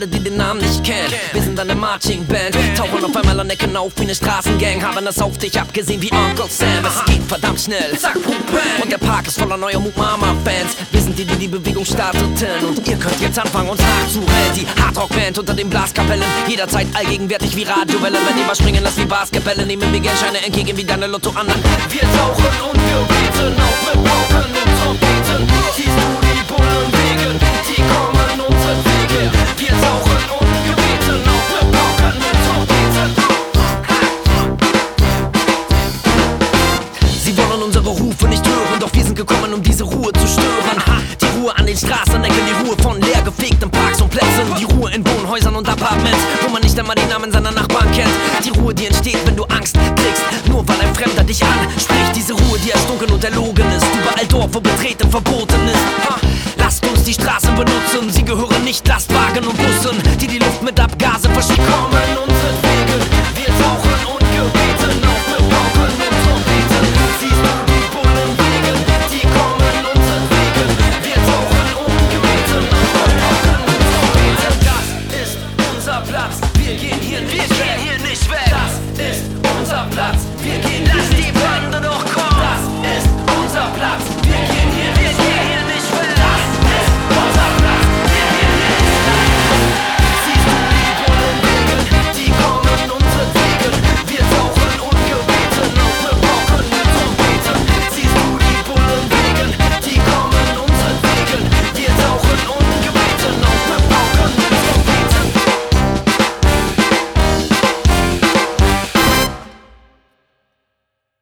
alle, die den Namen nicht kennen. Wir sind eine Marching Band, tauchen auf einmal an Ecken auf wie eine Straßengang. Haben es auf dich abgesehen wie Uncle Sam. Es geht verdammt schnell, zack, boom, bang. Und der Park ist voller neuer Mook Mama Fans. Wir sind die, die die Bewegung starteten. Und ihr könnt jetzt anfangen, uns nachzurennen. Die Hardrock-Band unter den Blaskapellen, jederzeit allgegenwärtig wie Radiowellen. Wenn ihr was springen lasst wie Basketbälle, nehmen wir Geldscheine entgegen wie deine Lotto-Anna. Wir tauchen und wir beten auf mit Pauken und Trompeten. Siehst du die Bullenwege, die kommen uns entgegen. Wir tauchen und wir beten auf mit Pauken und Trompeten. Sie wollen unsere Rufe nicht hören, doch wir sind gekommen, um diese Ruhe zu stören. Die Ruhe an den Straßenecken, die Ruhe von leer gefegten Parks und Plätzen. Die Ruhe in Wohnhäusern und Apartments, wo man nicht einmal die Namen seiner Nachbarn kennt. Die Ruhe, die entsteht, wenn du Angst kriegst, nur weil ein Fremder dich anspricht. Diese Ruhe, die erstunken und erlogen ist, überall dort, wo Betreten verboten ist. Lasst uns die Straßen benutzen, sie gehören nicht Lastwagen und Bussen, die die Luft mit Abgase verschickt. Kommen und